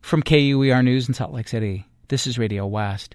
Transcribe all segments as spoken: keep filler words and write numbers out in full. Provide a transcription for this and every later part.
From K U E R News in Salt Lake City, this is Radio West.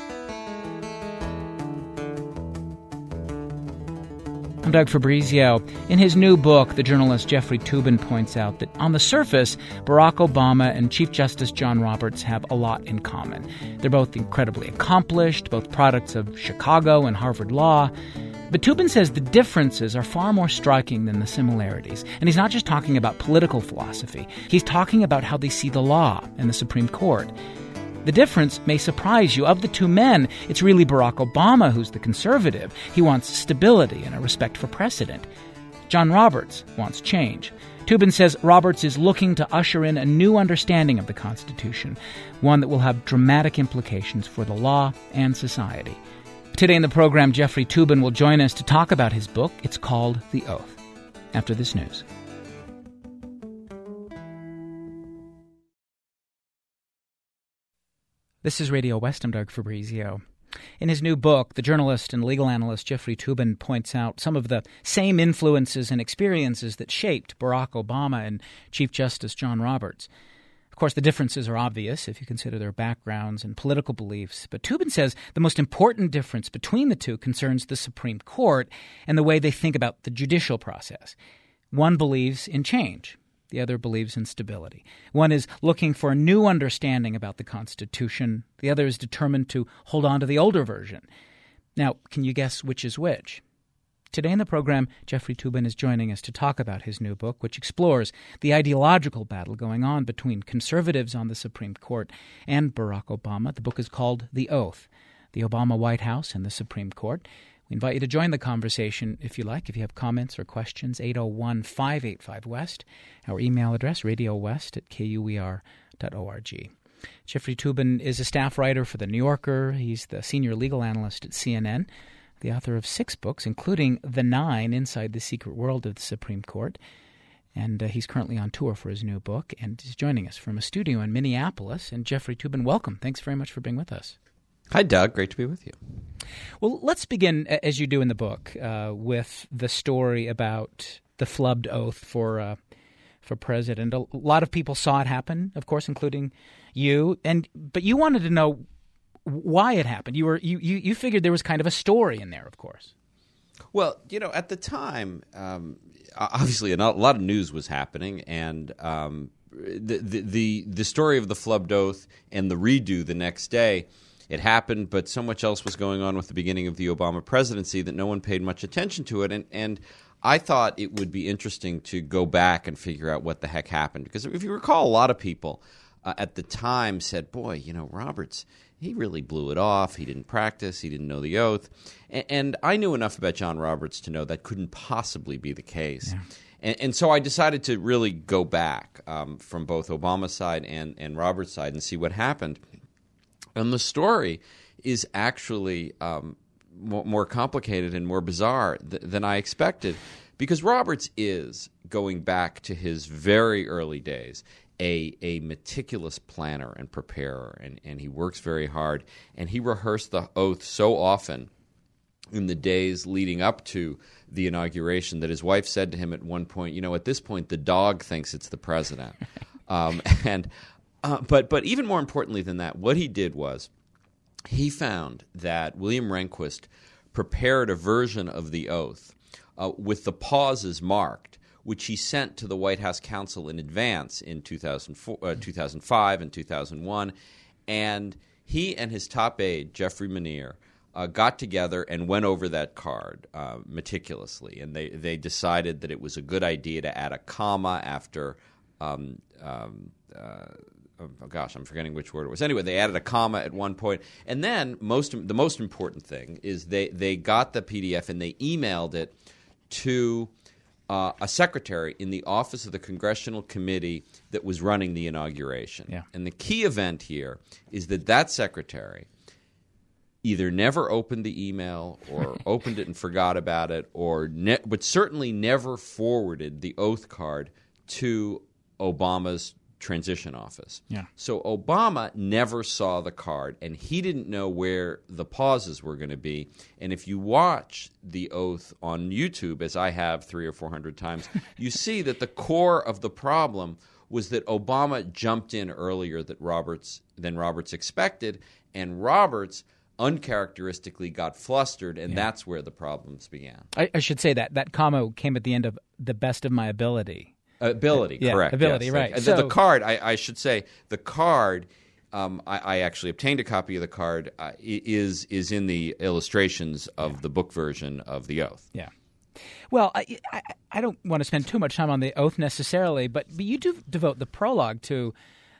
I'm Doug Fabrizio. In his new book, the journalist Jeffrey Toobin points out that on the surface, Barack Obama and Chief Justice John Roberts have a lot in common. They're both incredibly accomplished, both products of Chicago and Harvard Law. But Toobin says the differences are far more striking than the similarities. And he's not just talking about political philosophy. He's talking about how they see the law and the Supreme Court. The difference may surprise you. Of the two men, it's really Barack Obama who's the conservative. He wants stability and a respect for precedent. John Roberts wants change. Toobin says Roberts is looking to usher in a new understanding of the Constitution, one that will have dramatic implications for the law and society. Today in the program, Jeffrey Toobin will join us to talk about his book. It's called The Oath. After this news. This is Radio West. I'm Doug Fabrizio. In his new book, the journalist and legal analyst Jeffrey Toobin points out some of the same influences and experiences that shaped Barack Obama and Chief Justice John Roberts. Of course, the differences are obvious if you consider their backgrounds and political beliefs, but Toobin says the most important difference between the two concerns the Supreme Court and the way they think about the judicial process. One believes in change. The other believes in stability. One is looking for a new understanding about the Constitution. The other is determined to hold on to the older version. Now, can you guess which is which? Today in the program, Jeffrey Toobin is joining us to talk about his new book, which explores the ideological battle going on between conservatives on the Supreme Court and Barack Obama. The book is called The Oath, The Obama White House and the Supreme Court. We invite you to join the conversation if you like. If you have comments or questions, eight oh one, five eight five, West. Our email address, radiowest at k u e r dot org. Jeffrey Toobin is a staff writer for The New Yorker. He's the senior legal analyst at C N N, the author of six books, including The Nine, Inside the Secret World of the Supreme Court. And uh, he's currently on tour for his new book, and he's joining us from a studio in Minneapolis. And Jeffrey Toobin, welcome. Thanks very much for being with us. Hi, Doug. Great to be with you. Well, let's begin, as you do in the book, uh, with the story about the flubbed oath for uh, for president. A lot of people saw it happen, of course, including you. And but you wanted to know why it happened. You were you you, you figured there was kind of a story in there, of course. Well, you know, at the time, um, obviously, a lot of news was happening, and um, the, the the the story of the flubbed oath and the redo the next day. It happened, but so much else was going on with the beginning of the Obama presidency that no one paid much attention to it. And, and I thought it would be interesting to go back and figure out what the heck happened. Because if you recall, a lot of people uh, at the time said, boy, you know, Roberts, he really blew it off. He didn't practice. He didn't know the oath. And, and I knew enough about John Roberts to know that couldn't possibly be the case. Yeah. And, and so I decided to really go back um, from both Obama's side and, and Roberts' side and see what happened. And the story is actually um, more, more complicated and more bizarre th- than I expected, because Roberts is, going back to his very early days, a, a meticulous planner and preparer, and, and he works very hard. And he rehearsed the oath so often in the days leading up to the inauguration that his wife said to him at one point, you know, at this point, the dog thinks it's the president. um, and Uh, but but even more importantly than that, what he did was he found that William Rehnquist prepared a version of the oath uh, with the pauses marked, which he sent to the White House counsel in advance in two thousand four, uh, two thousand five and two thousand one. And he and his top aide, Jeffrey Manier, uh, got together and went over that card uh, meticulously. And they, they decided that it was a good idea to add a comma after um, um, uh, – oh gosh, I'm forgetting which word it was. Anyway, they added a comma at one point. And then most the most important thing is they, they got the P D F and they emailed it to uh, a secretary in the office of the congressional committee that was running the inauguration. Yeah. And the key event here is that that secretary either never opened the email or opened it and forgot about it, or ne- but certainly never forwarded the oath card to Obama's transition office. Yeah. So Obama never saw the card, and he didn't know where the pauses were going to be. And if you watch the oath on YouTube, as I have three or four hundred times, you see that the core of the problem was that Obama jumped in earlier that Roberts than Roberts expected, and Roberts uncharacteristically got flustered, and yeah. that's where the problems began. I, I should say that that comma came at the end of the best of my ability. Ability, yeah, correct. Ability, yes. right. The, so, the card, I, I should say, the card, um, I, I actually obtained a copy of the card, uh, is is in the illustrations of yeah. the book version of The Oath. Yeah. Well, I, I, I don't want to spend too much time on The Oath necessarily, but, but you do devote the prologue to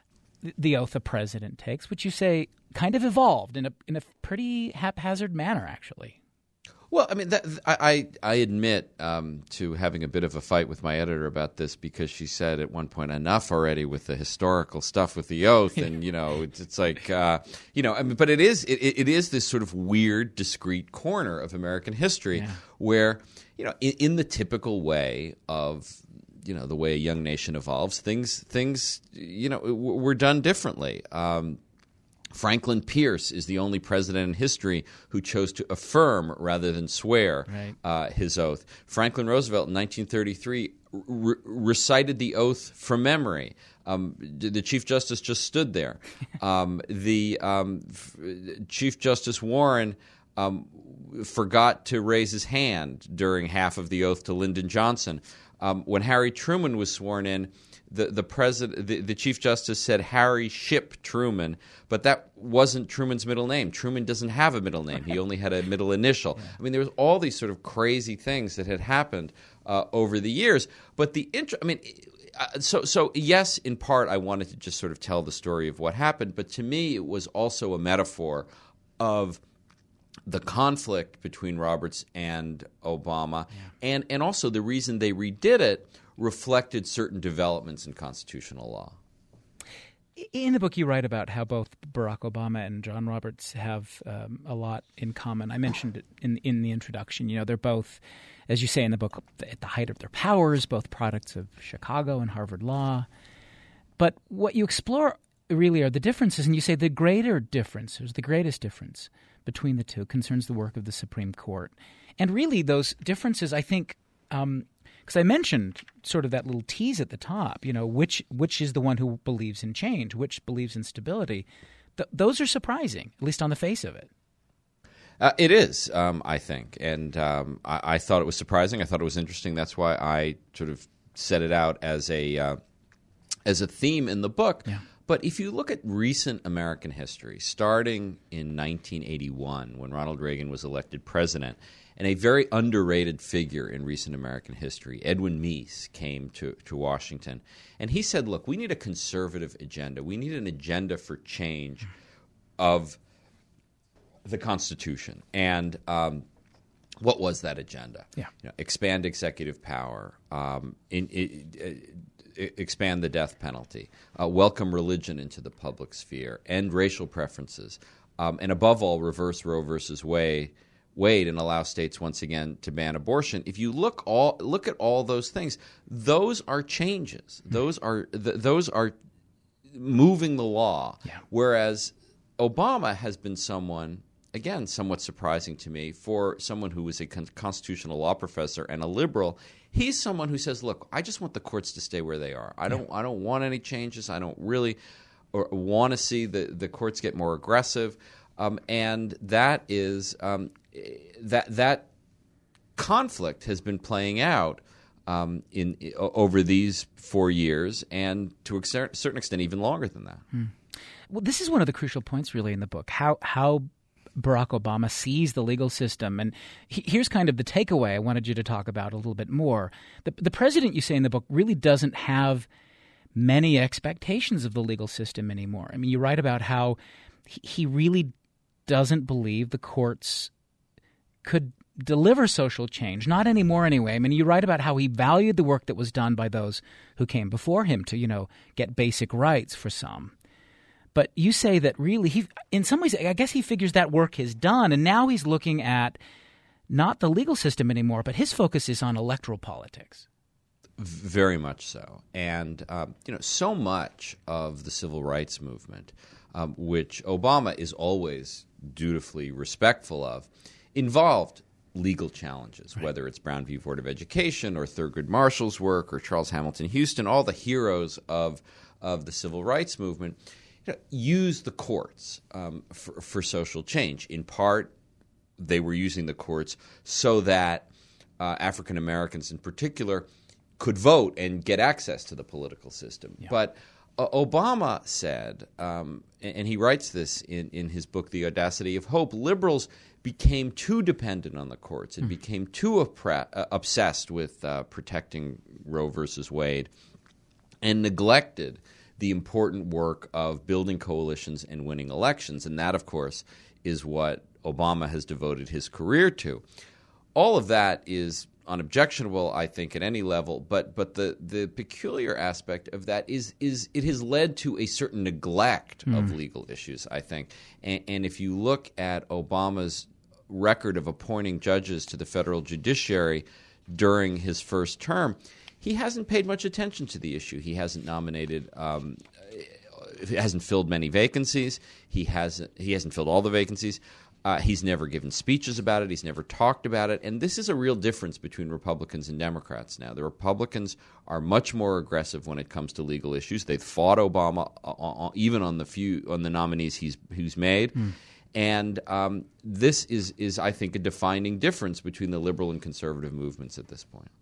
the oath a president takes, which you say kind of evolved in a in a pretty haphazard manner, actually. Well, I mean, that, I I admit um, to having a bit of a fight with my editor about this because she said at one point, enough already with the historical stuff with the oath, and you know, it's, it's like uh, you know, I mean, but it is it, it is this sort of weird, discrete corner of American history yeah. where you know, in, in the typical way of you know the way a young nation evolves, things things you know were done differently. Um, Franklin Pierce is the only president in history who chose to affirm rather than swear right. uh, his oath. Franklin Roosevelt in nineteen thirty-three re- recited the oath from memory. Um, the Chief Justice just stood there. Um, the um, f- Chief Justice Warren um, forgot to raise his hand during half of the oath to Lyndon Johnson. Um, when Harry Truman was sworn in, the the president, the, the Chief Justice said Harry Ship Truman, but that wasn't Truman's middle name. Truman doesn't have a middle name; he only had a middle initial. Yeah. I mean, there was all these sort of crazy things that had happened uh, over the years. But the int- I mean, uh, so so yes, in part, I wanted to just sort of tell the story of what happened, but to me, it was also a metaphor of the conflict between Roberts and Obama, yeah. and and also the reason they redid it reflected certain developments in constitutional law. In the book, you write about how both Barack Obama and John Roberts have um, a lot in common. I mentioned it in in the introduction. You know, they're both, as you say in the book, at the height of their powers, both products of Chicago and Harvard Law. But what you explore really are the differences, and you say the greater difference, or the greatest difference between the two concerns the work of the Supreme Court. And really those differences, I think, um, because I mentioned sort of that little tease at the top, you know, which which is the one who believes in change, which believes in stability. Th- those are surprising, at least on the face of it. Uh, it is, um, I think. And um, I, I thought it was surprising. I thought it was interesting. That's why I sort of set it out as a uh, as a theme in the book. Yeah. But if you look at recent American history, starting in nineteen eighty-one, when Ronald Reagan was elected president, and a very underrated figure in recent American history, Edwin Meese, came to, to Washington. And he said, look, we need a conservative agenda. We need an agenda for change of the Constitution. And um, what was that agenda? Yeah. You know, expand executive power, um, in, in, in, expand the death penalty, uh, welcome religion into the public sphere, end racial preferences, um, and above all, reverse Roe versus Wade, Wade and allow states once again to ban abortion. If you look all look at all those things, those are changes. Those are th- those are moving the law. Yeah. Whereas Obama has been someone, again, somewhat surprising to me, for someone who was a con- constitutional law professor and a liberal. He's someone who says, "Look, I just want the courts to stay where they are. I don't. Yeah. I don't want any changes. I don't really or want to see the, the courts get more aggressive." Um, and that is um, that that conflict has been playing out um, in, in over these four years, and to a certain extent, even longer than that. Hmm. Well, this is one of the crucial points, really, in the book. How how. Barack Obama sees the legal system. And he, here's kind of the takeaway I wanted you to talk about a little bit more. The, the president, you say in the book, really doesn't have many expectations of the legal system anymore. I mean, you write about how he, he really doesn't believe the courts could deliver social change, not anymore anyway. I mean, you write about how he valued the work that was done by those who came before him to, you know, get basic rights for some. But you say that really, he, in some ways, I guess he figures that work is done, and now he's looking at not the legal system anymore, but his focus is on electoral politics. Very much so. And, um, you know, so much of the civil rights movement, um, which Obama is always dutifully respectful of, involved legal challenges, right. Whether it's Brown v. Board of Education or Thurgood Marshall's work or Charles Hamilton Houston, all the heroes of of the civil rights movement, you know, use the courts um, for, for social change. In part, they were using the courts so that uh, African Americans in particular could vote and get access to the political system. Yeah. But uh, Obama said, um, and, and he writes this in, in his book, The Audacity of Hope, liberals became too dependent on the courts and mm. became too oppre- uh, obsessed with uh, protecting Roe versus Wade and neglected the important work of building coalitions and winning elections. And that, of course, is what Obama has devoted his career to. All of that is unobjectionable, I think, at any level, but but the, the peculiar aspect of that is is it has led to a certain neglect mm. of legal issues, I think. And, and if you look at Obama's record of appointing judges to the federal judiciary during his first term, he hasn't paid much attention to the issue. He hasn't nominated um, he hasn't filled many vacancies. He hasn't he hasn't filled all the vacancies. Uh, he's never given speeches about it. He's never talked about it. And this is a real difference between Republicans and Democrats now. The Republicans are much more aggressive when it comes to legal issues. They've fought Obama uh, uh, even on the few on the nominees he's who's made. Mm. And um, this is, is, I think, a defining difference between the liberal and conservative movements at this point.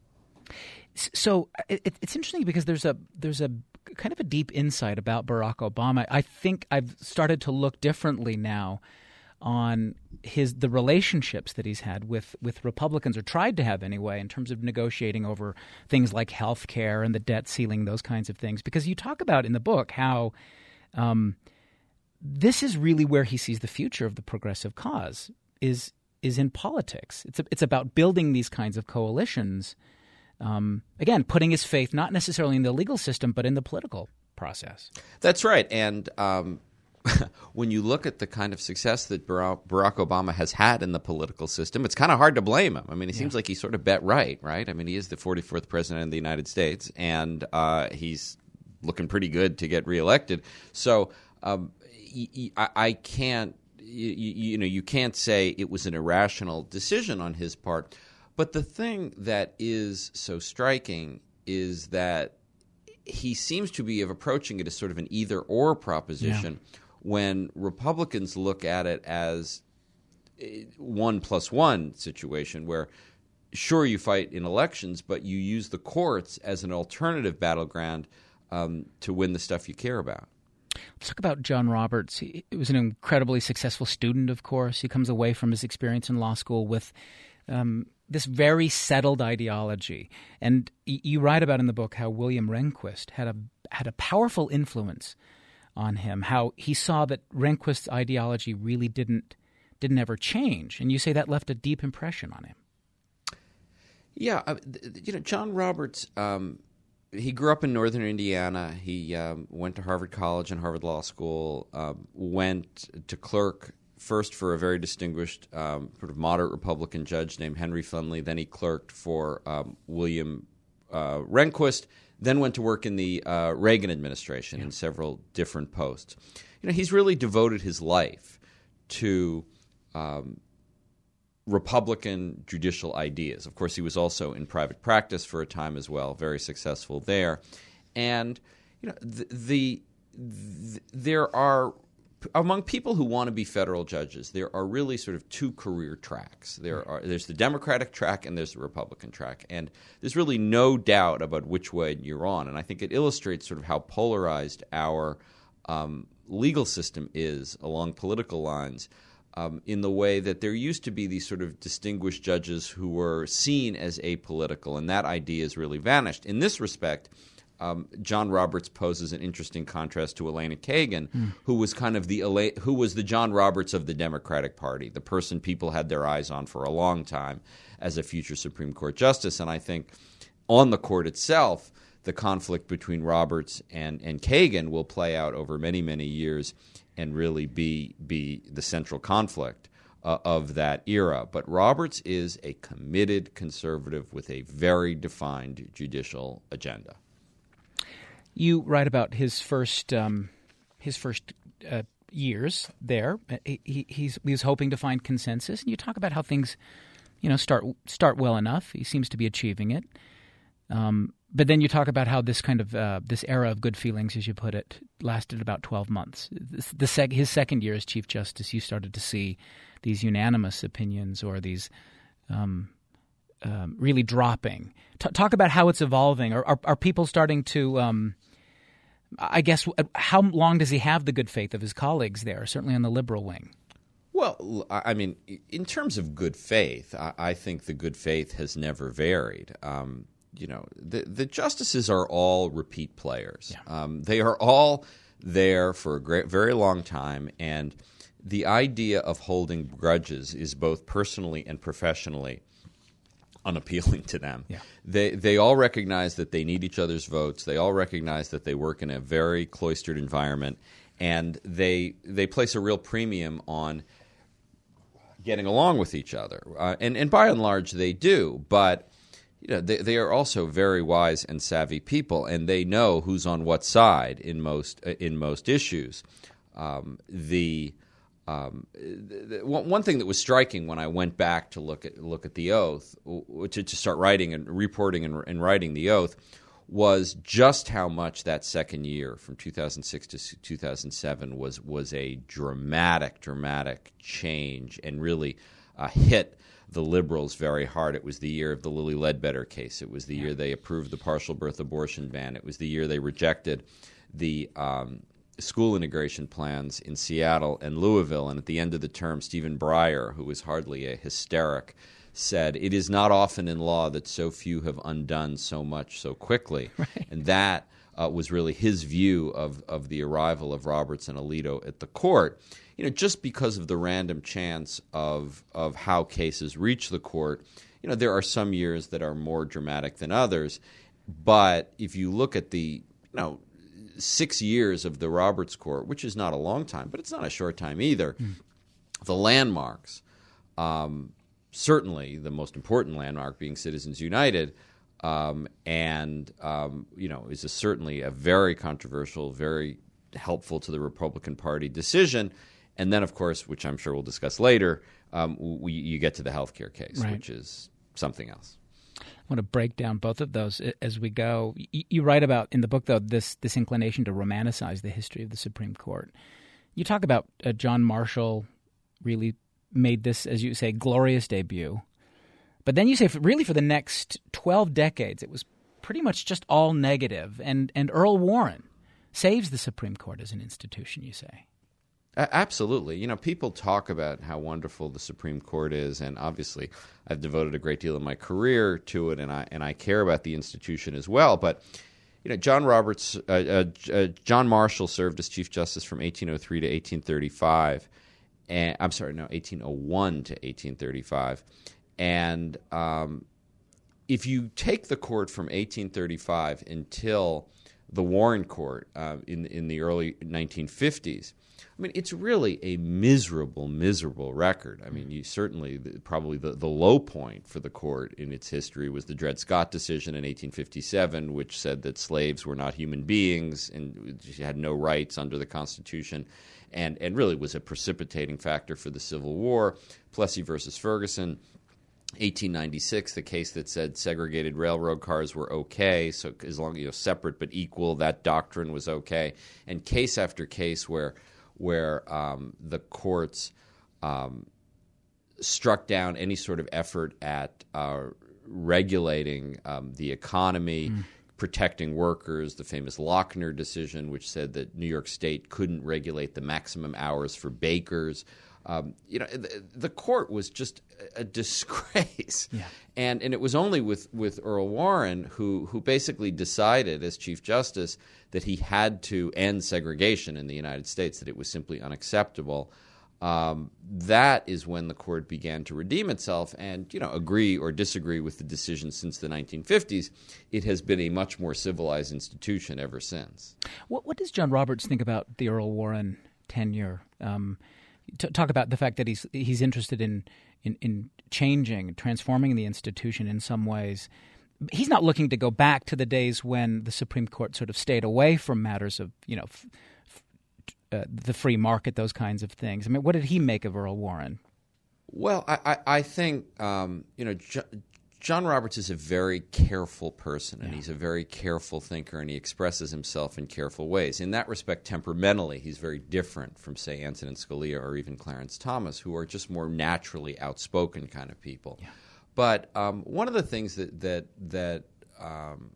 So it, it's interesting because there's a there's a kind of a deep insight about Barack Obama. I think I've started to look differently now on his the relationships that he's had with, with Republicans, or tried to have anyway, in terms of negotiating over things like health care and the debt ceiling, those kinds of things. Because you talk about in the book how um, this is really where he sees the future of the progressive cause is is in politics. It's a, it's about building these kinds of coalitions. Um, again, putting his faith not necessarily in the legal system, but in the political process. That's right. And um when you look at the kind of success that Barack Obama has had in the political system, it's kind of hard to blame him. I mean, it yeah. seems like he sort of bet right, right? I mean, he is the forty-fourth president of the United States, and uh, he's looking pretty good to get reelected. So um, he, he, I, I can't, you, you know, you can't say it was an irrational decision on his part. But the thing that is so striking is that he seems to be approaching it as sort of an either-or proposition. Yeah. When Republicans look at it as a one plus one situation where, sure, you fight in elections, but you use the courts as an alternative battleground um, to win the stuff you care about. Let's talk about John Roberts. He was an incredibly successful student, of course. He comes away from his experience in law school with um, this very settled ideology. And you write about in the book how William Rehnquist had a had a powerful influence on him, how he saw that Rehnquist's ideology really didn't didn't ever change, and you say that left a deep impression on him. Yeah, uh, you know, John Roberts, um, he grew up in northern Indiana. He um, went to Harvard College and Harvard Law School, um, went to clerk first for a very distinguished um, sort of moderate Republican judge named Henry Finley. Then he clerked for um, William uh, Rehnquist, then went to work in the uh, Reagan administration yeah. in several different posts. You know, he's really devoted his life to um, Republican judicial ideas. Of course, he was also in private practice for a time as well, very successful there. And you know, the, the, the there are among people who want to be federal judges, there are really sort of two career tracks. There are there's the Democratic track and there's the Republican track, and there's really no doubt about which way you're on. And I think it illustrates sort of how polarized our um, legal system is along political lines. Um, in the way that there used to be these sort of distinguished judges who were seen as apolitical, and that idea has really vanished. In this respect, um, John Roberts poses an interesting contrast to Elena Kagan, mm. who was kind of the who was the John Roberts of the Democratic Party, the person people had their eyes on for a long time as a future Supreme Court justice. And I think on the court itself, the conflict between Roberts and, and Kagan will play out over many, many years and really be be the central conflict uh, of that era. But Roberts is a committed conservative with a very defined judicial agenda. You write about his first um, his first uh, years there. He, he's, he was hoping to find consensus, and you talk about how things you know, start start well enough. He seems to be achieving it. Um, but then you talk about how this kind of uh, this era of good feelings, as you put it, lasted about twelve months. This, the sec- his second year as Chief Justice, you started to see these unanimous opinions or these um, um, really dropping. T- talk about how it's evolving. Are, are, are people starting to, um, I guess, how long does he have the good faith of his colleagues there, certainly on the liberal wing? Well, I mean, in terms of good faith, I, I think the good faith has never varied. Um, you know, the, the justices are all repeat players. Yeah. Um, they are all there for a great, very long time, and the idea of holding grudges is both personally and professionally unappealing to them. Yeah. They they all recognize that they need each other's votes. They all recognize that they work in a very cloistered environment, and they they place a real premium on getting along with each other. Uh, and, and by and large, they do. But you know, they, they are also very wise and savvy people, and they know who's on what side in most uh, in most issues. Um, the Um, the, the, one thing that was striking when I went back to look at look at the oath, to, to start writing and reporting and, and writing the oath, was just how much that second year, from two thousand six to two thousand seven, was was a dramatic, dramatic change and really uh, hit the liberals very hard. It was the year of the Lilly Ledbetter case. It was the yeah. year they approved the partial birth abortion ban. It was the year they rejected the um, school integration plans in Seattle and Louisville. And at the end of the term, Stephen Breyer, who was hardly a hysteric, said, "It is not often in law that so few have undone so much so quickly." Right. And that uh, was really his view of, of the arrival of Roberts and Alito at the court. You know, just because of the random chance of of how cases reach the court, you know, there are some years that are more dramatic than others. But if you look at the, you know, six years of the Roberts Court, which is not a long time, but it's not a short time either, mm. the landmarks, um, certainly the most important landmark being Citizens United, um, and um, you know, is a, certainly a very controversial, very helpful to the Republican Party decision. And then, of course, which I'm sure we'll discuss later, um, we, you get to the healthcare case, right. which is something else. I want to break down both of those as we go. You write about in the book, though, this this inclination to romanticize the history of the Supreme Court. You talk about uh, John Marshall really made this, as you say, glorious debut. But then you say, for, really for the next twelve decades, it was pretty much just all negative. And, and Earl Warren saves the Supreme Court as an institution, you say. Absolutely. You know, people talk about how wonderful the Supreme Court is, and obviously I've devoted a great deal of my career to it, and I and I care about the institution as well. But, you know, John Roberts, uh, uh, uh, John Marshall served as Chief Justice from eighteen oh three to eighteen thirty-five. And I'm sorry, no, eighteen oh one to eighteen thirty-five. And um, if you take the court from eighteen thirty-five until the Warren Court uh, in in the early nineteen fifties, I mean, it's really a miserable, miserable record. I mean, you certainly probably the, the low point for the court in its history was the Dred Scott decision in eighteen fifty-seven, which said that slaves were not human beings and had no rights under the Constitution, and, and really was a precipitating factor for the Civil War. Plessy versus Ferguson, eighteen ninety-six, the case that said segregated railroad cars were okay, so as long as, you know, separate but equal, that doctrine was okay. And case after case where where um, the courts um, struck down any sort of effort at uh, regulating um, the economy, mm. protecting workers, the famous Lochner decision, which said that New York State couldn't regulate the maximum hours for bakers. Um, you know, the, the court was just a disgrace. Yeah. And and it was only with, with Earl Warren who who basically decided as Chief Justice that he had to end segregation in the United States, that it was simply unacceptable. Um, that is when the court began to redeem itself and, you know, agree or disagree with the decision since the nineteen fifties. It has been a much more civilized institution ever since. What, what does John Roberts think about the Earl Warren tenure? Um, t- talk about the fact that he's he's interested in, in, in changing, transforming the institution in some ways. He's not looking to go back to the days when the Supreme Court sort of stayed away from matters of, you know, f- f- uh, the free market, those kinds of things. I mean, what did he make of Earl Warren? Well, I, I, I think, um, you know, John, John Roberts is a very careful person, and yeah. he's a very careful thinker, and he expresses himself in careful ways. In that respect, temperamentally, he's very different from, say, Antonin Scalia or even Clarence Thomas, who are just more naturally outspoken kind of people. Yeah. But um, one of the things that that that um,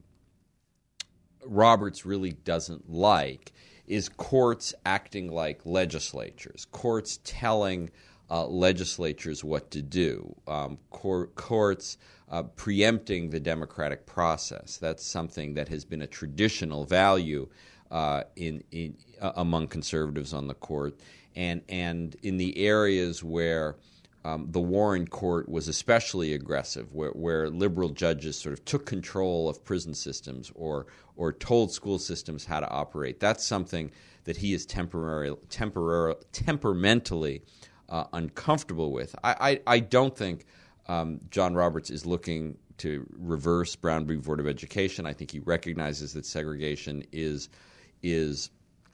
Roberts really doesn't like is courts acting like legislatures, courts telling uh, legislatures what to do, um, cor- courts uh, preempting the democratic process. That's something that has been a traditional value uh, in, in uh, among conservatives on the court, and and in the areas where Um, the Warren Court was especially aggressive, where, where liberal judges sort of took control of prison systems or or told school systems how to operate. That's something that he is temporary, temporary, temperamentally uh, uncomfortable with. I, I, I don't think um, John Roberts is looking to reverse Brown v. Board of Education. I think he recognizes that segregation is is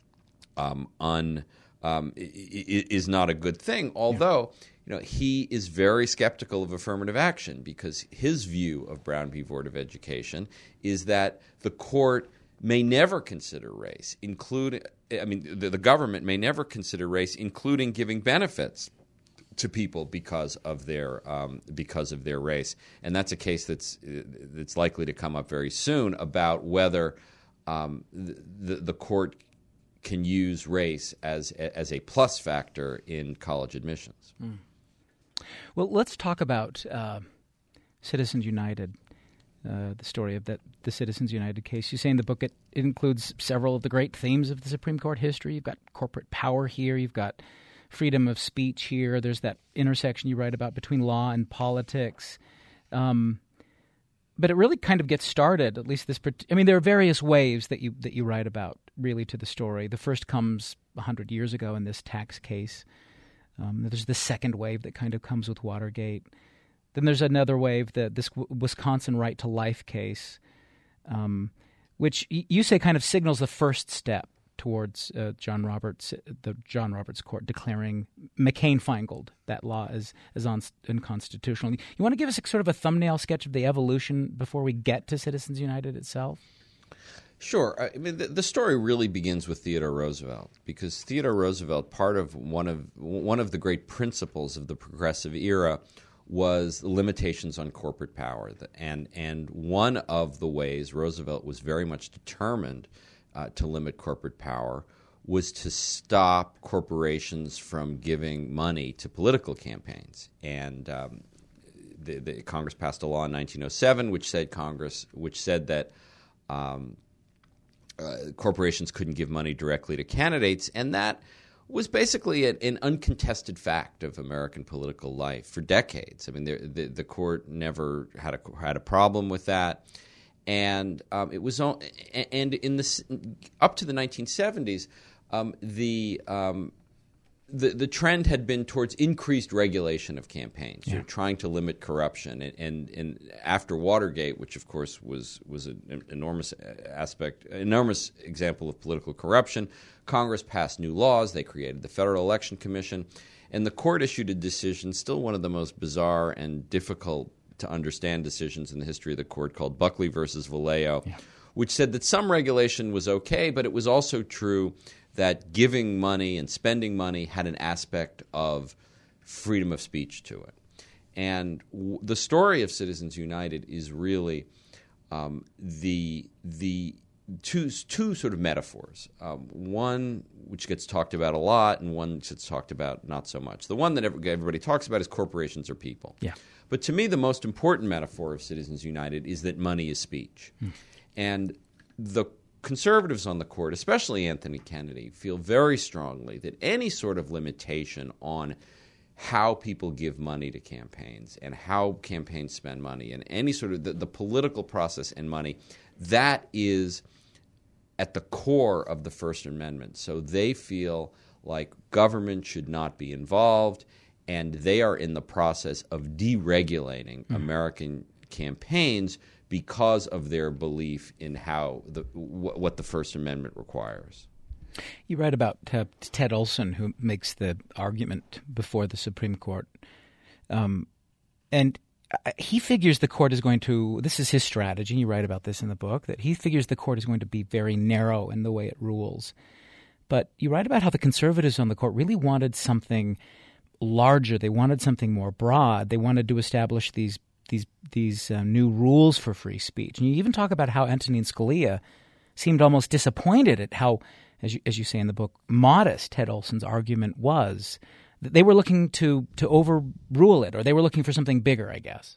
um, un um, is not a good thing, although. Yeah. You know, he is very skeptical of affirmative action because his view of Brown v. Board of Education is that the court may never consider race, including I mean, the, the government may never consider race, including giving benefits to people because of their um, because of their race, and that's a case that's that's likely to come up very soon about whether um, the the court can use race as as a plus factor in college admissions. Mm. Well, let's talk about uh, Citizens United, uh, the story of that the Citizens United case. You say in the book it, it includes several of the great themes of the Supreme Court history. You've got corporate power here. You've got freedom of speech here. There's that intersection you write about between law and politics. Um, but it really kind of gets started, at least this – I mean, there are various waves that you that you write about really to the story. The first comes one hundred years ago in this tax case. Um, there's the second wave that kind of comes with Watergate. Then there's another wave, the, this Wisconsin right to life case, um, which y- you say kind of signals the first step towards uh, John Roberts, the John Roberts Court declaring McCain-Feingold, that law, as, as un- unconstitutional. You want to give us a, sort of a thumbnail sketch of the evolution before we get to Citizens United itself? Sure. I mean, the, the story really begins with Theodore Roosevelt, because Theodore Roosevelt, part of one of one of the great principles of the progressive era, was the limitations on corporate power, and and one of the ways Roosevelt was very much determined uh, to limit corporate power was to stop corporations from giving money to political campaigns, and um, the, the Congress passed a law in nineteen oh seven which said Congress which said that. Um, Uh, corporations couldn't give money directly to candidates, and that was basically a, an uncontested fact of American political life for decades. I mean, the, the, the court never had a had a problem with that, and um, it was all, and in this up to the nineteen seventies, um, the um, The, the trend had been towards increased regulation of campaigns, yeah. you know, trying to limit corruption. And, and, and after Watergate, which of course was was an enormous aspect, enormous example of political corruption, Congress passed new laws. They created the Federal Election Commission, and the court issued a decision, still one of the most bizarre and difficult to understand decisions in the history of the court, called Buckley versus Vallejo, yeah. which said that some regulation was okay, but it was also true that giving money and spending money had an aspect of freedom of speech to it. And w- the story of Citizens United is really um, the the two two sort of metaphors. Um, one which gets talked about a lot, and one which gets talked about not so much. The one that everybody talks about is corporations are people. Yeah. But to me, the most important metaphor of Citizens United is that money is speech. Hmm. And the conservatives on the court, especially Anthony Kennedy, feel very strongly that any sort of limitation on how people give money to campaigns and how campaigns spend money and any sort of the, the political process and money, that is at the core of the First Amendment. So they feel like government should not be involved, and they are in the process of deregulating mm. American campaigns because of their belief in how the w- what the First Amendment requires. You write about uh, Ted Olson, who makes the argument before the Supreme Court Um, and he figures the court is going to – this is his strategy. You write about this in the book, that he figures the court is going to be very narrow in the way it rules. But you write about how the conservatives on the court really wanted something larger. They wanted something more broad. They wanted to establish these these these uh, new rules for free speech. And you even talk about how Antonin Scalia seemed almost disappointed at how, as you, as you say in the book, modest Ted Olson's argument was. They were looking to to overrule it, or they were looking for something bigger, I guess.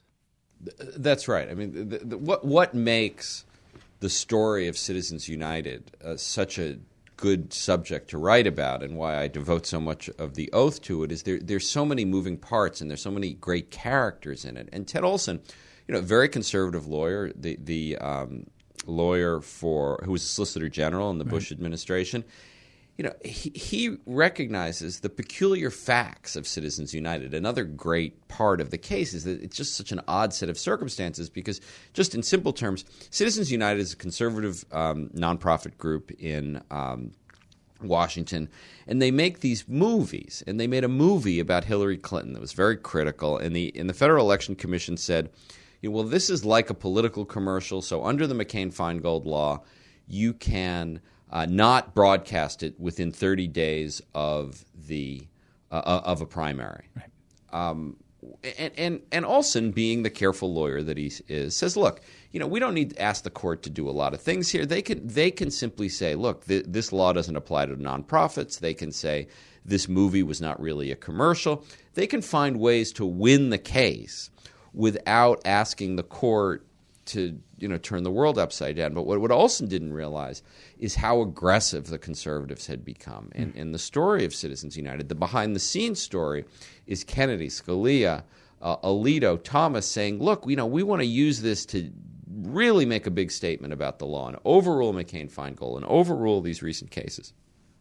That's right. I mean, the, the, what what makes the story of Citizens United uh, such a good subject to write about, and why I devote so much of the oath to it, is there there's so many moving parts and there's so many great characters in it. And Ted Olson, you know, very conservative lawyer, the the um, lawyer for who was Solicitor General in the right. Bush administration. You know, he, he recognizes the peculiar facts of Citizens United. Another great part of the case is that it's just such an odd set of circumstances because, just in simple terms, Citizens United is a conservative um, nonprofit group in um, Washington, and they make these movies. And they made a movie about Hillary Clinton that was very critical, and the and the Federal Election Commission said, you know, well, this is like a political commercial, so under the McCain-Feingold law, you can Uh, not broadcast it within thirty days of the uh, of a primary. Right. Um, and, and and Olson, being the careful lawyer that he is, says, look, you know, we don't need to ask the court to do a lot of things here. They can they can simply say, look, th- this law doesn't apply to nonprofits. They can say this movie was not really a commercial. They can find ways to win the case without asking the court to, you know, turn the world upside down. But what, what Olson didn't realize is how aggressive the conservatives had become. And, and the story of Citizens United, the behind-the-scenes story, is Kennedy, Scalia, uh, Alito, Thomas saying, look, you know, we want to use this to really make a big statement about the law and overrule McCain-Feingold and overrule these recent cases.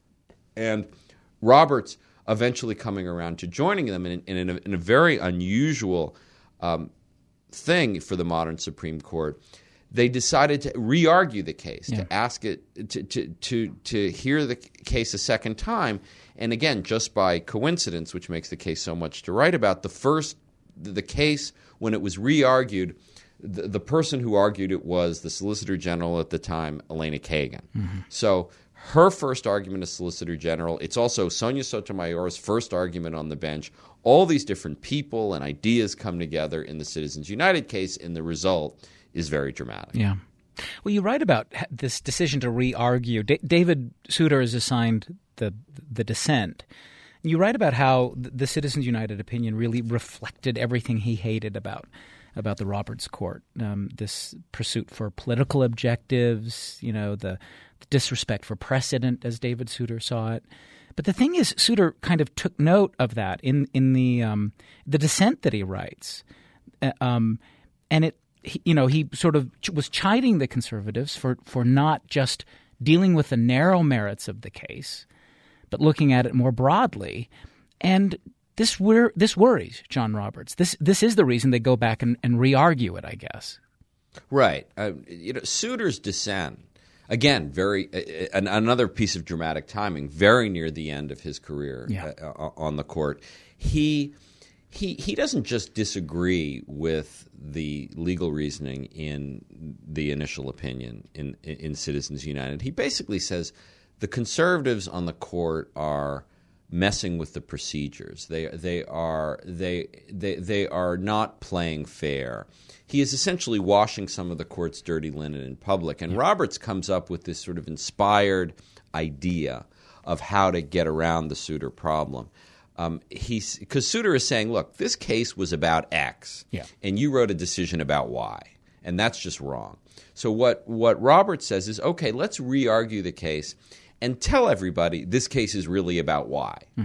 And Roberts eventually coming around to joining them in, in, in, a, in a very unusual um thing for the modern Supreme Court. They decided to re-argue the case, yeah. to ask it to, to to to hear the case a second time. And again, just by coincidence, which makes the case so much to write about, the first the case when it was re-argued, the, the person who argued it was the Solicitor General at the time, Elena Kagan. Mm-hmm. So her first argument as Solicitor General, it's also Sonia Sotomayor's first argument on the bench. All these different people and ideas come together in the Citizens United case, and the result is very dramatic. Yeah. Well, you write about this decision to re-argue. D- David Souter is assigned the the dissent. You write about how the Citizens United opinion really reflected everything he hated about about the Roberts Court, um, this pursuit for political objectives, you know, the, the disrespect for precedent, as David Souter saw it. But the thing is, Souter kind of took note of that in in the um, the dissent that he writes, uh, um, and it he, you know he sort of ch- was chiding the conservatives for for not just dealing with the narrow merits of the case, but looking at it more broadly. And this wor- this worries John Roberts. This this is the reason they go back and, and re-argue it, I guess. Right. Uh, you know, Souter's dissent. Again, very uh, another piece of dramatic timing. Very near the end of his career yeah. uh, on the court, he he he doesn't just disagree with the legal reasoning in the initial opinion in in Citizens United. He basically says the conservatives on the court are messing with the procedures. They they are they they they are not playing fair. He is essentially washing some of the court's dirty linen in public. And yeah. Roberts comes up with this sort of inspired idea of how to get around the Souter problem. Um, he's because Souter is saying, look, this case was about X, yeah. and you wrote a decision about Y, and that's just wrong. So what, what Roberts says is, okay, let's re-argue the case and tell everybody this case is really about Y. Hmm.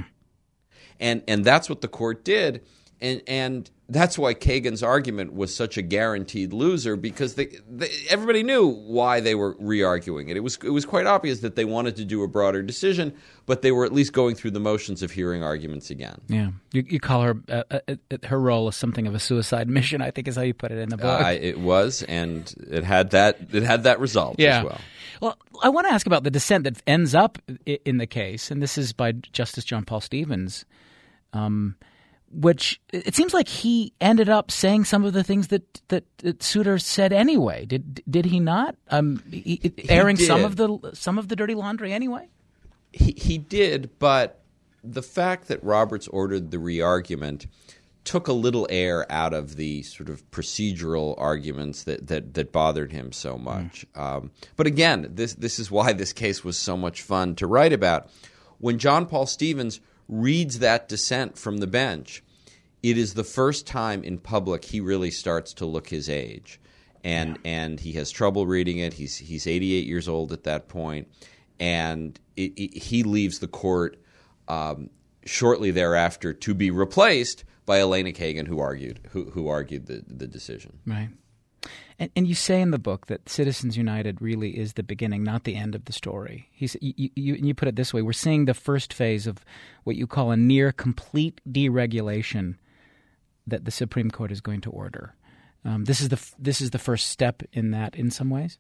And and that's what the court did. And and that's why Kagan's argument was such a guaranteed loser, because they, they, everybody knew why they were re-arguing it. It was it was quite obvious that they wanted to do a broader decision, but they were at least going through the motions of hearing arguments again. Yeah, you, you call her uh, uh, her role as something of a suicide mission, I think is how you put it in the book. Uh, it was, and it had that it had that result yeah. as well. Well, I want to ask about the dissent that ends up in the case, and this is by Justice John Paul Stevens. Um, which it seems like he ended up saying some of the things that that, that Souter said anyway. Did did he not? Um, he, airing he some of the some of the dirty laundry anyway. He he did, but the fact that Roberts ordered the re-argument took a little air out of the sort of procedural arguments that that, that bothered him so much. Mm. Um, but again, this this is why this case was so much fun to write about. When John Paul Stevens reads that dissent from the bench, it is the first time in public he really starts to look his age. And yeah. and he has trouble reading it. He's he's eighty-eight years old at that point. And it, it, he leaves the court um, shortly thereafter to be replaced by Elena Kagan, who argued who, who argued the, the decision. Right. And, and you say in the book that Citizens United really is the beginning, not the end of the story. He's, you, you, you put it this way: we're seeing the first phase of what you call a near complete deregulation that the Supreme Court is going to order. Um, this is the this is the first step in that, in some ways.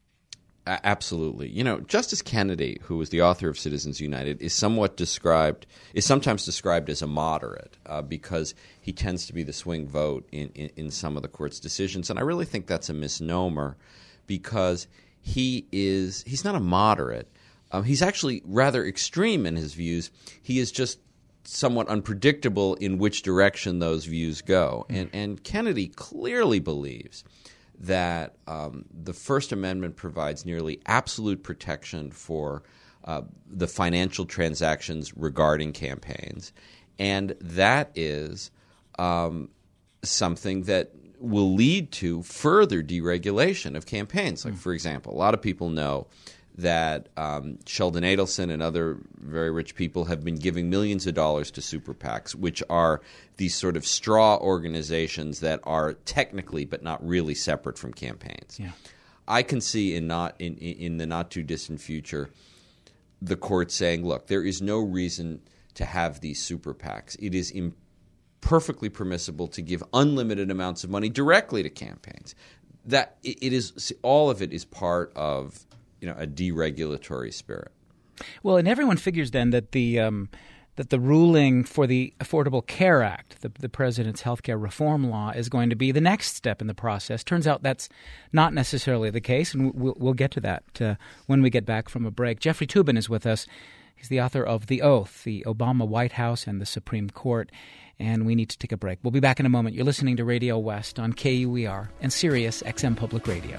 Absolutely. You know, Justice Kennedy, who was the author of Citizens United, is somewhat described, is sometimes described as a moderate uh, because he tends to be the swing vote in, in, in some of the court's decisions. And I really think that's a misnomer because he is, he's not a moderate. Um, he's actually rather extreme in his views. He is just somewhat unpredictable in which direction those views go. And, and Kennedy clearly believes that um, the First Amendment provides nearly absolute protection for uh, the financial transactions regarding campaigns. And that is um, something that will lead to further deregulation of campaigns. Like, for example, a lot of people know that um, Sheldon Adelson and other very rich people have been giving millions of dollars to super PACs, which are these sort of straw organizations that are technically but not really separate from campaigns. Yeah. I can see in not in, in the not too distant future the court saying, look, there is no reason to have these super PACs. It is im- perfectly permissible to give unlimited amounts of money directly to campaigns. That it, it is all of it is part of you know, a deregulatory spirit. Well, and everyone figures then that the um, that the ruling for the Affordable Care Act, the, the president's healthcare reform law, is going to be the next step in the process. Turns out that's not necessarily the case, and we'll, we'll get to that uh, when we get back from a break. Jeffrey Toobin is with us. He's the author of The Oath, the Obama White House and the Supreme Court, and we need to take a break. We'll be back in a moment. You're listening to Radio West on K U E R and Sirius X M Public Radio.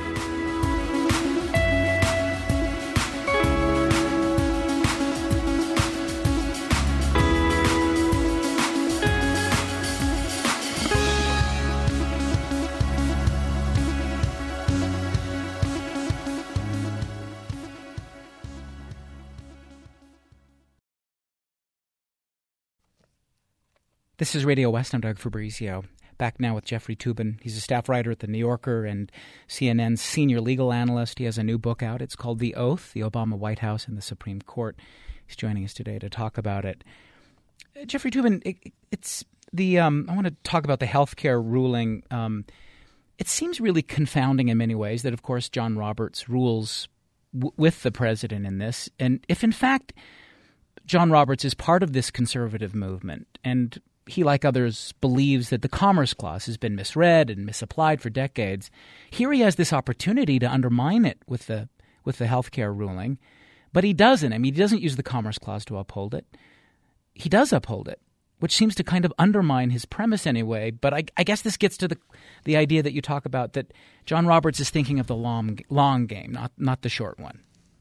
This is Radio West. I'm Doug Fabrizio. Back now with Jeffrey Toobin. He's a staff writer at The New Yorker and C N N's senior legal analyst. He has a new book out. It's called The Oath, the Obama White House and the Supreme Court. He's joining us today to talk about it. Uh, Jeffrey Toobin, it, it's the um, I want to talk about the healthcare ruling. Um, it seems really confounding in many ways that, of course, John Roberts rules w- with the president in this. And if, in fact, John Roberts is part of this conservative movement, and he, like others, believes that the Commerce Clause has been misread and misapplied for decades, here he has this opportunity to undermine it with the with the healthcare ruling, but he doesn't. I mean, he doesn't use the Commerce Clause to uphold it. He does uphold it, which seems to kind of undermine his premise anyway. But I, I guess this gets to the the idea that you talk about, that John Roberts is thinking of the long long game, not not the short one.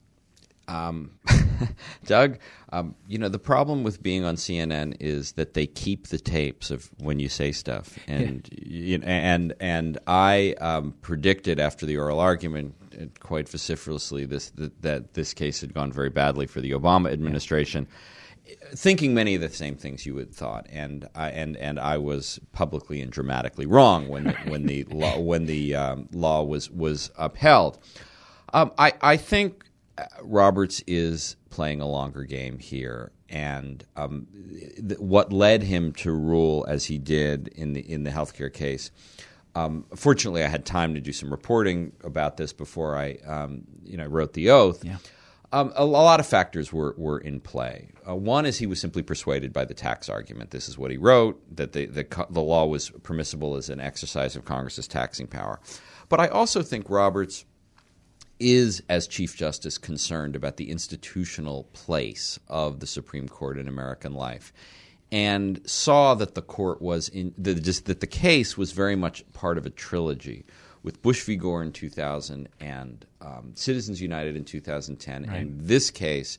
Um, Doug, um, you know, the problem with being on C N N is that they keep the tapes of when you say stuff. And yeah. you know, and and I um, predicted after the oral argument uh, quite vociferously this that, that this case had gone very badly for the Obama administration, yeah. thinking many of the same things you had thought. And I, and, and I was publicly and dramatically wrong when the, when the law, when the um, law was, was upheld. Um, I, I think Roberts is playing a longer game here, and um, th- what led him to rule as he did in the in the healthcare case. Um, fortunately, I had time to do some reporting about this before I, um, you know, wrote The Oath. Yeah. Um, a, a lot of factors were, were in play. Uh, one is he was simply persuaded by the tax argument. This is what he wrote, that the, the, the law was permissible as an exercise of Congress's taxing power. But I also think Roberts is, as Chief Justice, concerned about the institutional place of the Supreme Court in American life, and saw that the court was in the, just that the case was very much part of a trilogy, with Bush v. Gore in two thousand and um, Citizens United in two thousand ten, right. And this case,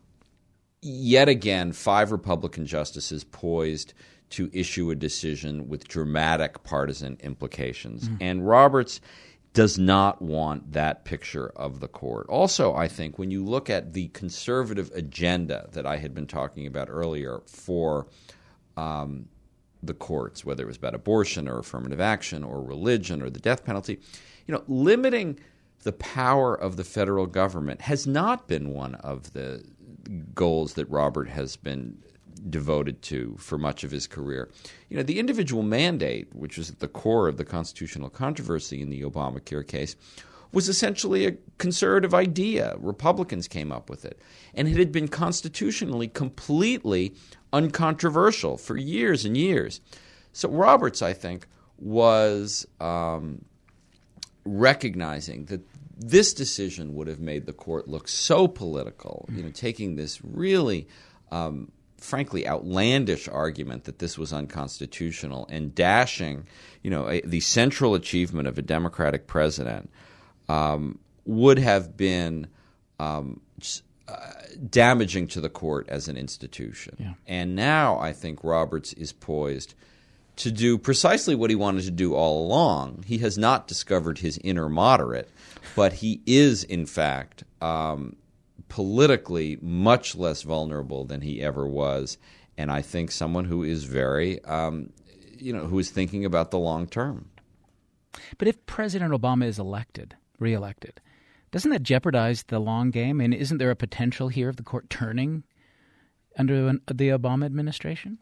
yet again, five Republican justices poised to issue a decision with dramatic partisan implications, mm. and Roberts does not want that picture of the court. Also, I think when you look at the conservative agenda that I had been talking about earlier for um, the courts, whether it was about abortion or affirmative action or religion or the death penalty, you know, limiting the power of the federal government has not been one of the goals that Robert has been devoted to for much of his career. You know, the individual mandate, which was at the core of the constitutional controversy in the Obamacare case, was essentially a conservative idea. Republicans came up with it. And it had been constitutionally completely uncontroversial for years and years. So Roberts, I think, was um, recognizing that this decision would have made the court look so political, you know, taking this really um, frankly outlandish argument that this was unconstitutional and dashing, you know, a, the central achievement of a Democratic president um, would have been um, uh, damaging to the court as an institution. Yeah. And now I think Roberts is poised to do precisely what he wanted to do all along. He has not discovered his inner moderate, but he is, in fact, um, politically much less vulnerable than he ever was, and I think someone who is very, um, you know, who is thinking about the long term. But if President Obama is elected, reelected, doesn't that jeopardize the long game? And isn't there a potential here of the court turning under an, the Obama administration?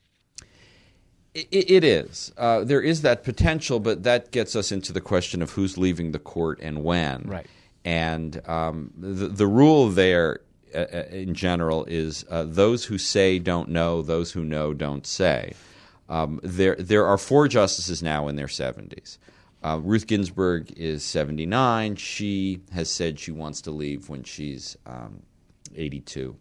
It, it is. Uh, there is that potential, but that gets us into the question of who's leaving the court and when. Right. And um, the, the rule there uh, in general is uh, those who say don't know, those who know don't say. Um, there, there are four justices now in their seventies. Uh, Ruth Ginsburg is seventy-nine. She has said she wants to leave when she's um, eighty-two.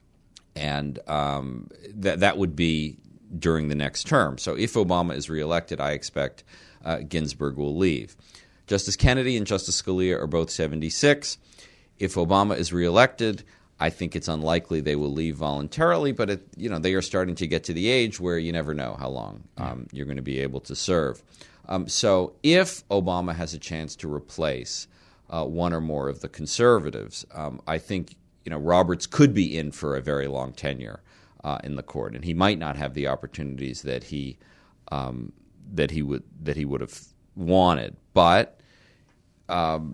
And um, that that would be during the next term. So if Obama is reelected, I expect uh, Ginsburg will leave. Justice Kennedy and Justice Scalia are both seventy-six. If Obama is reelected, I think it's unlikely they will leave voluntarily, but it, you know, they are starting to get to the age where you never know how long um, you're going to be able to serve. Um, so if Obama has a chance to replace uh, one or more of the conservatives, um, I think you know Roberts could be in for a very long tenure uh, in the court, and he might not have the opportunities that he um, that he would that he would have wanted, but. Um,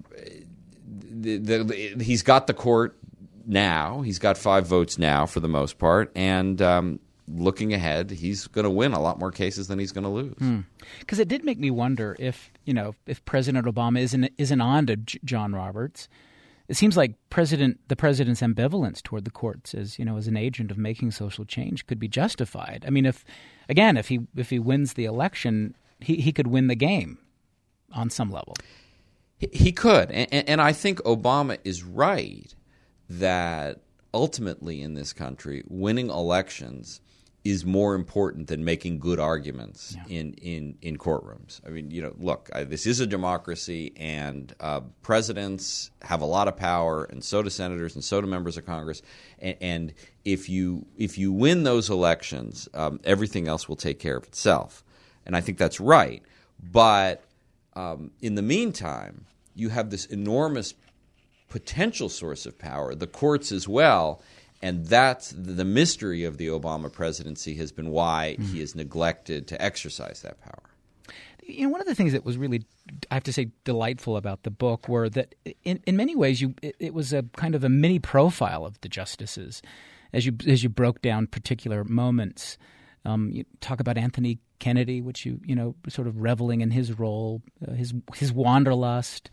the, the, the, he's got the court now. He's got five votes now for the most part. And um, looking ahead, he's going to win a lot more cases than he's going to lose. Because mm. it did make me wonder if, you know, if President Obama isn't isn't on to J- John Roberts. It seems like President the president's ambivalence toward the courts as, you know, as an agent of making social change could be justified. I mean, if again, if he if he wins the election, he, he could win the game on some level. He could, and, and I think Obama is right that ultimately in this country, winning elections is more important than making good arguments yeah. in, in, in courtrooms. I mean, you know, look, I, this is a democracy, and uh, presidents have a lot of power, and so do senators, and so do members of Congress. And, and if you if you win those elections, um, everything else will take care of itself. And I think that's right, but. Um, in the meantime, you have this enormous potential source of power, the courts as well, and that's the mystery of the Obama presidency has been why mm-hmm. he has neglected to exercise that power. You know, one of the things that was really, I have to say, delightful about the book were that in, in many ways you it, it was a kind of a mini profile of the justices as you as you broke down particular moments. Um, you talk about Anthony Kennedy, which you you know sort of reveling in his role, uh, his his wanderlust,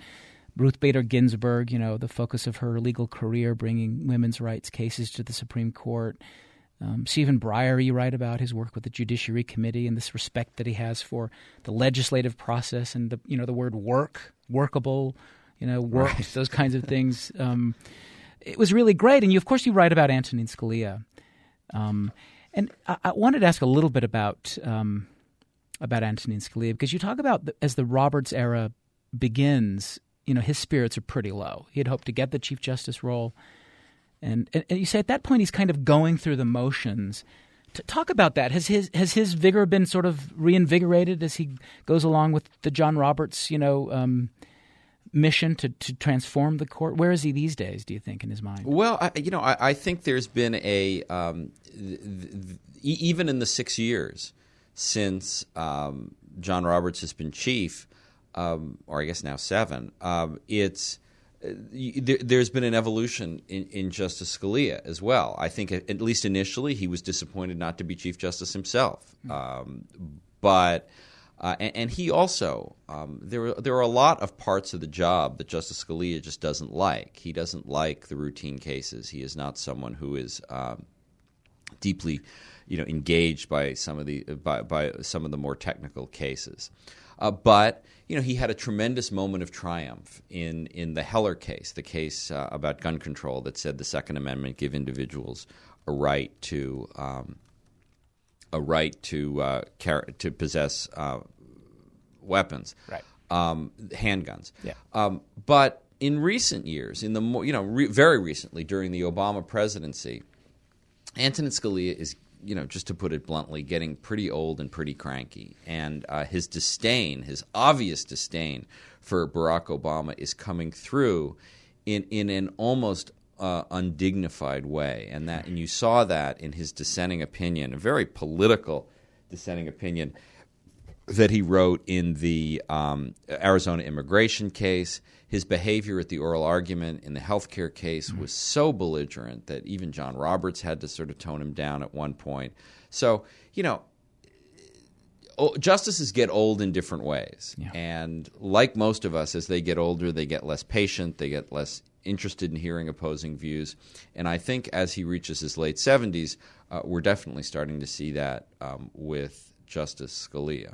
Ruth Bader Ginsburg, you know, the focus of her legal career, bringing women's rights cases to the Supreme Court. Um, Stephen Breyer, you write about his work with the Judiciary Committee and this respect that he has for the legislative process and the, you know, the word work, workable, you know, work, right. Those kinds of things. Um, it was really great. And you, of course, you write about Antonin Scalia. Um, and I, I wanted to ask a little bit about um, about Antonin Scalia, because you talk about the, as the Roberts era begins, you know, his spirits are pretty low. He had hoped to get the Chief Justice role. And, and, and you say at that point he's kind of going through the motions. To talk about that, has his has his vigor been sort of reinvigorated as he goes along with the John Roberts, you know, um, mission to, to transform the court? Where is he these days, do you think, in his mind? Well, I, you know, I, I think there's been a um, th- th- even in the six years since um, John Roberts has been chief, um, or I guess now seven, um, it's uh, there, there's been an evolution in, in Justice Scalia as well. I think at, at least initially he was disappointed not to be Chief Justice himself, um, but. Uh, and, and he also um, there are, there are a lot of parts of the job that Justice Scalia just doesn't like. He doesn't like the routine cases. He is not someone who is um, deeply, you know, engaged by some of the by, by some of the more technical cases. Uh, but you know, he had a tremendous moment of triumph in in the Heller case, the case uh, about gun control that said the Second Amendment give individuals a right to. Um, a right to uh, car- to possess uh, weapons, right? Um, handguns. Yeah. Um, but in recent years, in the more, you know, re- very recently during the Obama presidency, Antonin Scalia is, you know, just to put it bluntly, getting pretty old and pretty cranky, and uh, his disdain, his obvious disdain for Barack Obama, is coming through in in an almost Uh, undignified way, and that, and you saw that in his dissenting opinion, a very political dissenting opinion that he wrote in the um, Arizona immigration case. His behavior at the oral argument in the healthcare case mm-hmm. was so belligerent that even John Roberts had to sort of tone him down at one point. So, you know, justices get old in different ways, yeah. and like most of us, as they get older, they get less patient, they get less interested in hearing opposing views. And I think as he reaches his late seventies, uh, we're definitely starting to see that um, with Justice Scalia.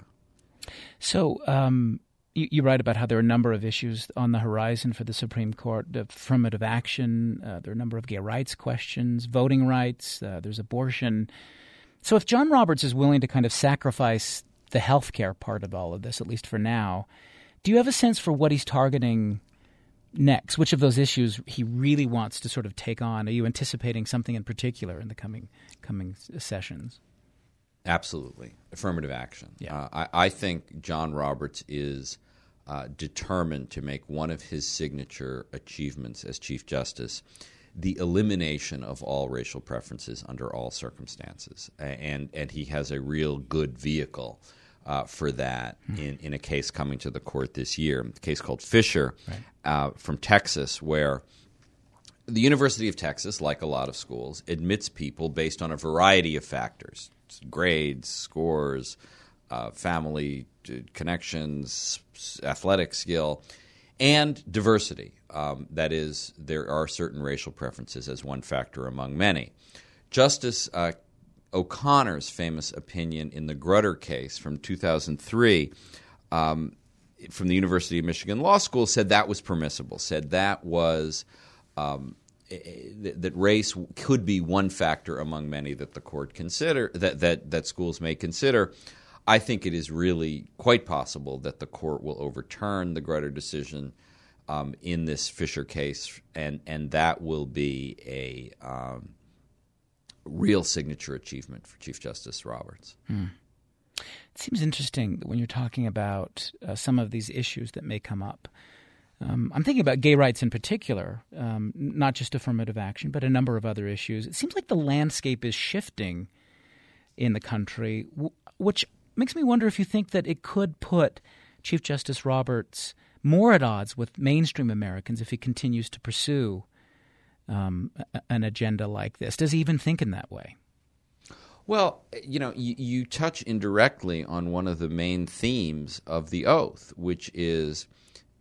So um, you, you write about how there are a number of issues on the horizon for the Supreme Court, affirmative action, uh, there are a number of gay rights questions, voting rights, uh, there's abortion. So if John Roberts is willing to kind of sacrifice the health care part of all of this, at least for now, do you have a sense for what he's targeting next? Which of those issues he really wants to sort of take on? Are you anticipating something in particular in the coming coming sessions? Absolutely. Affirmative action. Yeah. Uh, I, I think John Roberts is uh, determined to make one of his signature achievements as Chief Justice the elimination of all racial preferences under all circumstances. And, and he has a real good vehicle Uh, for that mm-hmm. in, in a case coming to the court this year, a case called Fisher right. uh, from Texas, where the University of Texas, like a lot of schools, admits people based on a variety of factors: grades, scores, uh, family connections, athletic skill, and diversity. Um, that is, there are certain racial preferences as one factor among many. Justice uh, O'Connor's famous opinion in the Grutter case from two thousand three um, from the University of Michigan Law School said that was permissible, said that was um, that race could be one factor among many that the court consider that, that that schools may consider. I think it is really quite possible that the court will overturn the Grutter decision um, in this Fisher case, and and that will be a um, real signature achievement for Chief Justice Roberts. Hmm. It seems interesting when you're talking about uh, some of these issues that may come up. Um, I'm thinking about gay rights in particular, um, not just affirmative action, but a number of other issues. It seems like the landscape is shifting in the country, w- which makes me wonder if you think that it could put Chief Justice Roberts more at odds with mainstream Americans if he continues to pursue Um, an agenda like this. Does he even think in that way? Well, you know, you, you touch indirectly on one of the main themes of the oath, which is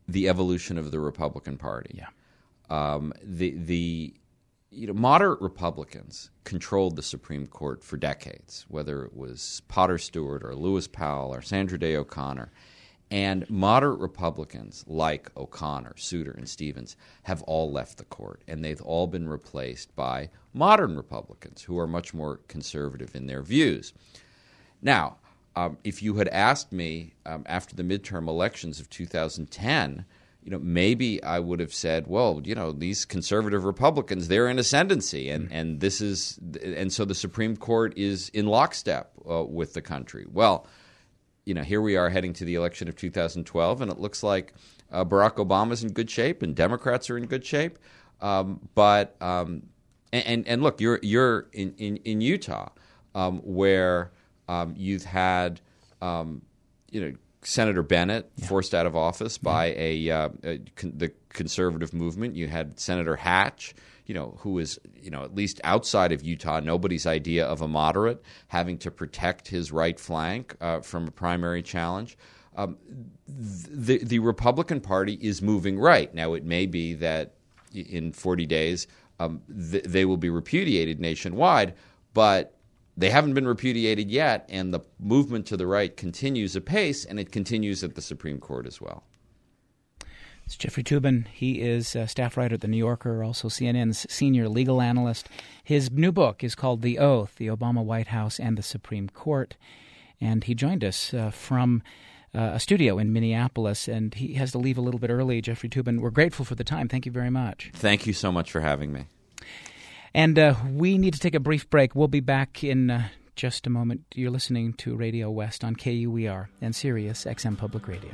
the evolution of the Republican Party. Yeah. Um, the the you know moderate Republicans controlled the Supreme Court for decades, whether it was Potter Stewart or Lewis Powell or Sandra Day O'Connor. And moderate Republicans like O'Connor, Souter, and Stevens have all left the court, and they've all been replaced by modern Republicans who are much more conservative in their views. Now, um, if you had asked me um, after the midterm elections of two thousand ten, you know, maybe I would have said, well, you know, these conservative Republicans, they're in ascendancy, and, and this is, and so the Supreme Court is in lockstep uh, with the country. Well, you know, here we are heading to the election of two thousand twelve, and it looks like uh, Barack Obama's in good shape and Democrats are in good shape. Um, but um, and and look, you're you're in in, in Utah, um, where um, you've had um, you know Senator Bennett yeah. forced out of office by yeah. a, uh, a con- the conservative movement. You had Senator Hatch, you know, who is, you know, at least outside of Utah, nobody's idea of a moderate, having to protect his right flank uh, from a primary challenge. Um, the, the Republican Party is moving right. Now, it may be that in forty days um, th- they will be repudiated nationwide, but they haven't been repudiated yet, and the movement to the right continues apace, and it continues at the Supreme Court as well. It's Jeffrey Toobin. He is a staff writer at The New Yorker, also C N N's senior legal analyst. His new book is called The Oath, The Obama White House and the Supreme Court. And he joined us uh, from uh, a studio in Minneapolis, and he has to leave a little bit early. Jeffrey Toobin, we're grateful for the time. Thank you very much. Thank you so much for having me. And uh, we need to take a brief break. We'll be back in uh, just a moment. You're listening to Radio West on K U E R and Sirius X M Public Radio.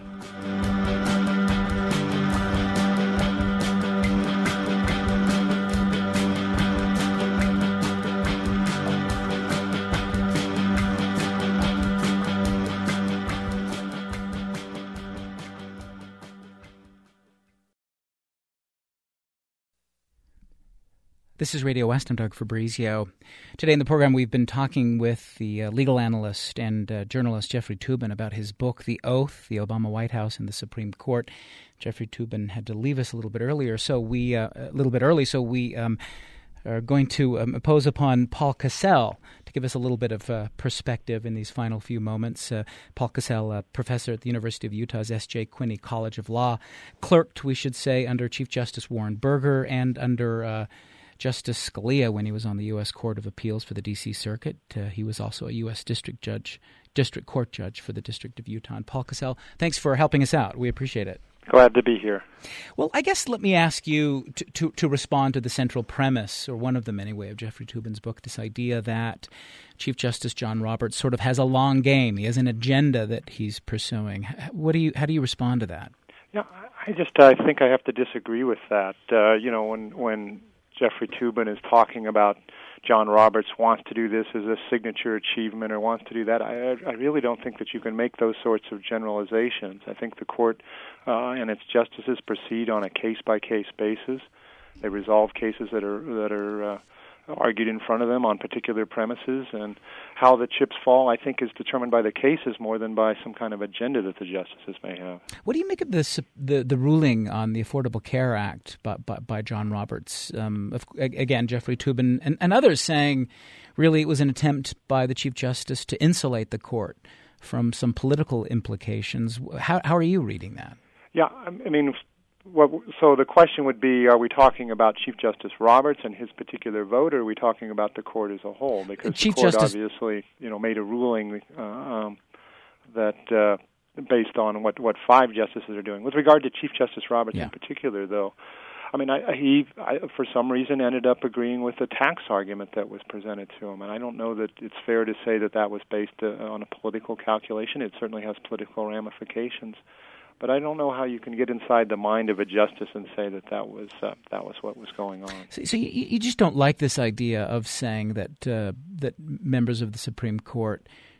This is Radio West. I'm Doug Fabrizio. Today in the program, we've been talking with the uh, legal analyst and uh, journalist Jeffrey Toobin about his book, The Oath, The Obama White House and the Supreme Court. Jeffrey Toobin had to leave us a little bit earlier, so we uh, a little bit early, so we um, are going to um, impose upon Paul Cassell to give us a little bit of uh, perspective in these final few moments. Uh, Paul Cassell, a professor at the University of Utah's S J Quinney College of Law, clerked, we should say, under Chief Justice Warren Burger and under Uh, Justice Scalia when he was on the U S Court of Appeals for the D C Circuit. Uh, he was also a U S District Judge, District Court Judge for the District of Utah. And Paul Cassell, thanks for helping us out. We appreciate it. Glad to be here. Well, I guess let me ask you to, to, to respond to the central premise, or one of them anyway, of Jeffrey Toobin's book, this idea that Chief Justice John Roberts sort of has a long game. He has an agenda that he's pursuing. What do you? How do you respond to that? Yeah, I just I think I have to disagree with that. Uh, you know, when when Jeffrey Toobin is talking about John Roberts wants to do this as a signature achievement or wants to do that, I, I really don't think that you can make those sorts of generalizations. I think the court uh, and its justices proceed on a case-by-case basis. They resolve cases that are that are uh, argued in front of them on particular premises, and how the chips fall, I think, is determined by the cases more than by some kind of agenda that the justices may have. What do you make of this, the the ruling on the Affordable Care Act by, by, by John Roberts? Um, of, again, Jeffrey Toobin and, and others saying really it was an attempt by the Chief Justice to insulate the court from some political implications. How, how are you reading that? Yeah, I mean, What, so the question would be, are we talking about Chief Justice Roberts and his particular vote, or are we talking about the court as a whole? Because Chief the court Justice... obviously, you know, made a ruling uh, um, that uh, based on what, what five justices are doing. With regard to Chief Justice Roberts yeah. in particular, though, I mean, I, he, I, for some reason, ended up agreeing with the tax argument that was presented to him, and I don't know that it's fair to say that that was based uh, on a political calculation. It certainly has political ramifications. But I don't know how you can get inside the mind of a justice and say that that was uh, that was what was going on. So, so you, you just don't like this idea of saying that uh, that members of the Supreme Court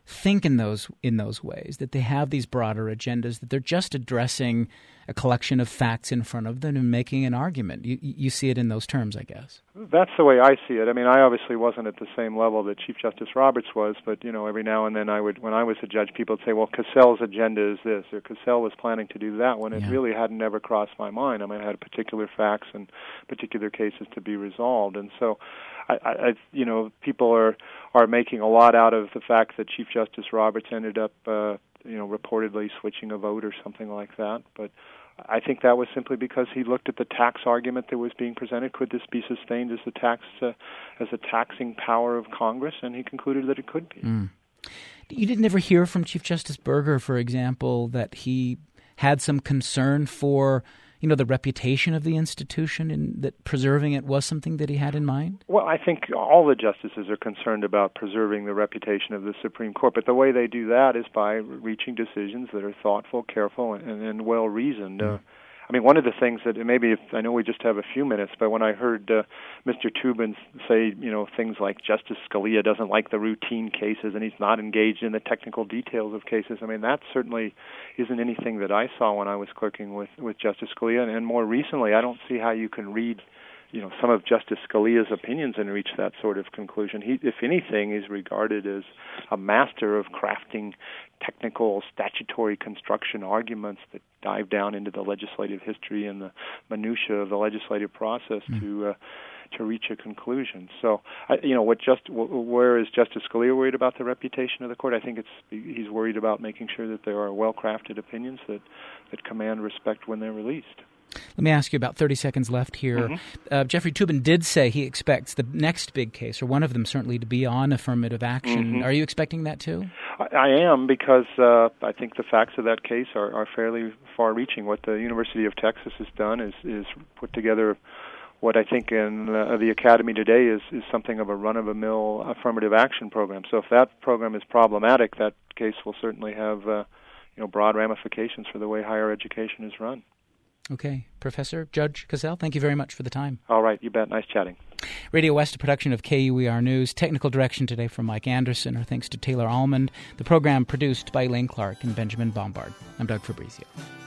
think in those in those ways, that they have these broader agendas, that they're just addressing a collection of facts in front of them and making an argument. You, you see it in those terms, I guess. That's the way I see it. I mean, I obviously wasn't at the same level that Chief Justice Roberts was, but, you know, every now and then I would, when I was a judge, people would say, well, Cassell's agenda is this, or Cassell was planning to do that, when it Yeah. really hadn't ever crossed my mind. I mean, I had particular facts and particular cases to be resolved. And so, I, I, you know, people are, are making a lot out of the fact that Chief Justice Roberts ended up, uh, you know, reportedly switching a vote or something like that. But I think that was simply because he looked at the tax argument that was being presented. Could this be sustained as the tax, uh, as a taxing power of Congress? And he concluded that it could be. Mm. You didn't ever hear from Chief Justice Burger, for example, that he had some concern for, you know, the reputation of the institution, and that preserving it was something that he had in mind? Well, I think all the justices are concerned about preserving the reputation of the Supreme Court, but the way they do that is by reaching decisions that are thoughtful, careful, and, and well-reasoned. Mm. Uh, I mean, one of the things that maybe, if, I know we just have a few minutes, but when I heard uh, Mister Toobin say, you know, things like Justice Scalia doesn't like the routine cases and he's not engaged in the technical details of cases, I mean, that certainly isn't anything that I saw when I was clerking with, with Justice Scalia. And, and more recently, I don't see how you can read, you know, some of Justice Scalia's opinions and reach that sort of conclusion. He, if anything, is regarded as a master of crafting technical statutory construction arguments that dive down into the legislative history and the minutiae of the legislative process mm. to uh, to reach a conclusion. So, I, you know, what just where is Justice Scalia worried about the reputation of the court? I think it's he's worried about making sure that there are well-crafted opinions that that command respect when they're released. Let me ask you, about thirty seconds left here. Mm-hmm. Uh, Jeffrey Toobin did say he expects the next big case, or one of them certainly, to be on affirmative action. Mm-hmm. Are you expecting that too? I, I am, because uh, I think the facts of that case are, are fairly far-reaching. What the University of Texas has done is, is put together what I think in uh, the Academy today is, is something of a run-of-the-mill affirmative action program. So if that program is problematic, that case will certainly have uh, you know, broad ramifications for the way higher education is run. Okay. Professor, Judge Cassell, thank you very much for the time. All right. You bet. Nice chatting. Radio West, a production of K U E R News. Technical direction today from Mike Anderson. Our thanks to Taylor Almond. The program produced by Elaine Clark and Benjamin Bombard. I'm Doug Fabrizio.